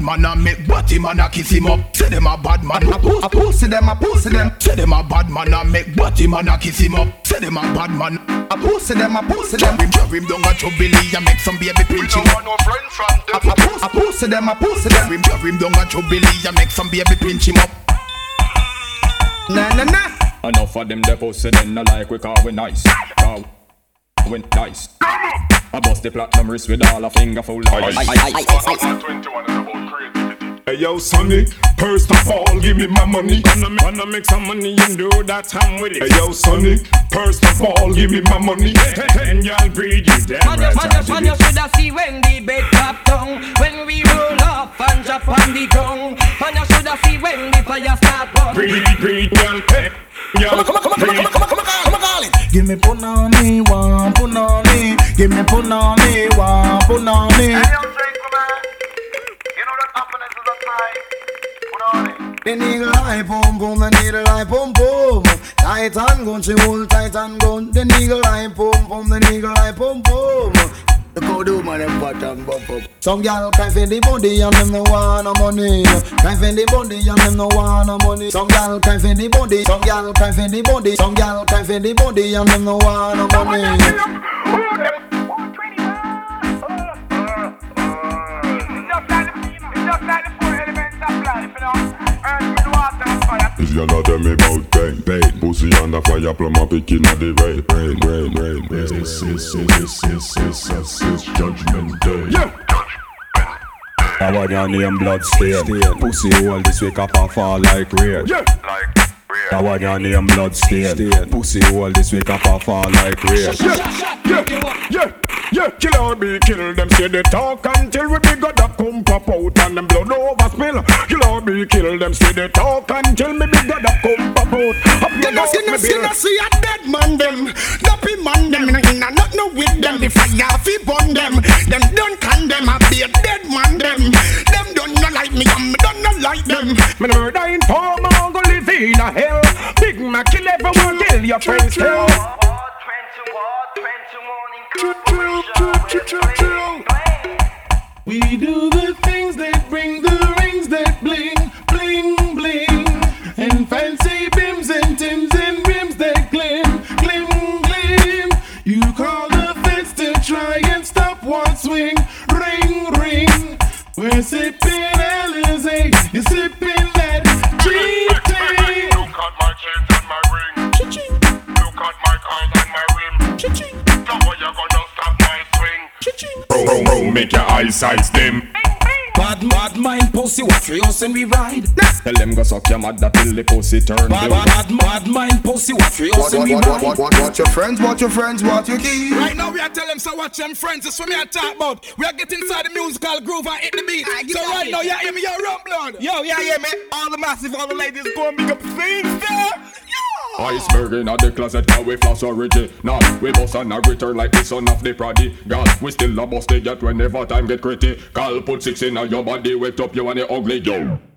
man and make body man a kiss him up. Say them a bad man, a pussy them, a pussy them. Say them a bad man and make body man a kiss him up. Say them a bad man, a pussy them, a pussy them. Drop him down a chubbilly and make some baby pinch him up. No friend from them. A pussy them, a pussy them. Drop him down a chubbilly and make some baby pinch him up. Nah, nah, nah. Enough of them the pussy then no like we call we nice. Call we nice. I bust the platinum wrist with all a finger full of ice. 21 is about creativity. Hey yo, Sonny, first of all, give me my money. Wanna make some money and do that I'm with it. Hey yo, Sonny, first of all, give me my money. And y'all breed you damn right. Man, you shoulda see when the bed top down, when we roll up and drop on the ground. Man, you shoulda see when the fire start burn. Breed, y'all pay. Come on, give me punani, one punani. Give me punani, one punani. Hey, yo, gentlemen, you know that happiness is a time. Punani. The nigga eye pum pum, the needle eye pum pum. Tight and gun, she hold tight and gun. The nigga eye pum pum, the nigga eye pum pum. The codo man them bottom bump up. Some gal cry for the body and them no want no money. Cry for the body and them no want no money. Some gal cry for the body, some gal cry for the body, some gal cry for the body and them no want no money. If you know them about pain, pussy on the fire, plumb a picking at the rain. This judgment day. Yeah. I want your name blood stain. Pussy hole this week up and fall like rain. Yeah. Like, I want your name blood stain. Pussy hole this week up and fall like rain. Yeah, kill or be killed. Them say they talk until we big got up come pop out and them blood over spill. Kill or be killed. Them say they talk until me big got up come pop out. You know, see a dead man them, dopey man them. Inna not no with them. The fire fi burn them. Them don't condemn. I be a dead man them. Them don't not like me and me don't not like them. Me never die in form, I go live in a hell. Big Mac kill everyone, kill your friends too. We do the things that bring the rings that bling, bling, bling. And fancy bims and tims and rims that glim, glim, glim. You call the feds to try and stop one swing, ring, ring. We're sipping Alizé, you're sipping that GT. look at my chains and my ring. Cha-ching, Look at my cars and my rim. cha-ching, Now you gonna stop my swing. cha-ching. Bro, make your eyesight dim. Bad mind pussy, what for us and we ride. Tell them go suck your mother till the pussy turn blue. Bad mind pussy, what for us and we ride. Watch your friends, watch your friends, watch your keys. Right now we are telling them so watch them friends. That's what me I talk about. We are getting inside the musical groove and hit the beat. So right now you hear me, you're rum blood. Yo, yeah, yeah, man. All the massive, all the ladies go and make up scenes there. Iceberg in the closet, how we floss original. We bust and a return like the son of the prodigal. We still a bust they get whenever time get critical. Put 6 in your body, wet up you and the ugly yo.